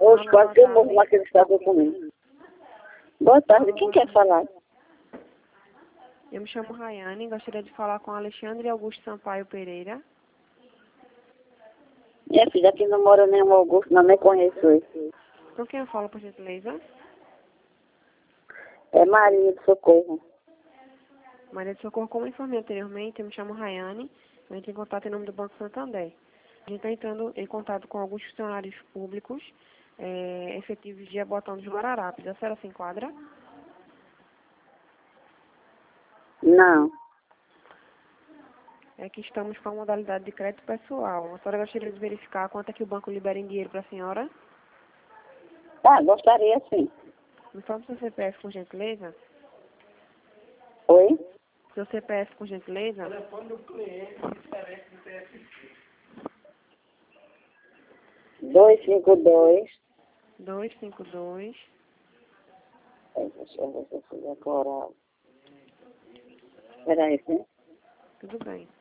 Hoje quase que eu morro naquele estado comigo. Boa tarde, quem quer falar? Eu me chamo Rayane, gostaria de falar com Alexandre Augusto Sampaio Pereira. Minha filha aqui não mora nenhum Augusto, não, nem conheço ele. Com quem eu falo, por gentileza? É Maria de Socorro. Maria de Socorro, como informei anteriormente, eu me chamo Rayane, eu entro em contato em nome do Banco Santander. A gente está entrando em contato com alguns funcionários públicos efetivos de Jabotão dos Guararapes. A senhora se enquadra? Não. É que estamos com a modalidade de crédito pessoal. A senhora gostaria de verificar quanto é que o banco libera em dinheiro para a senhora? Ah, gostaria sim. Me fala o seu CPF, por gentileza. Oi? Seu CPF, por gentileza. 252. 252. Deixa eu ver se eu fui decorar. Espera aí, sim. Tudo bem.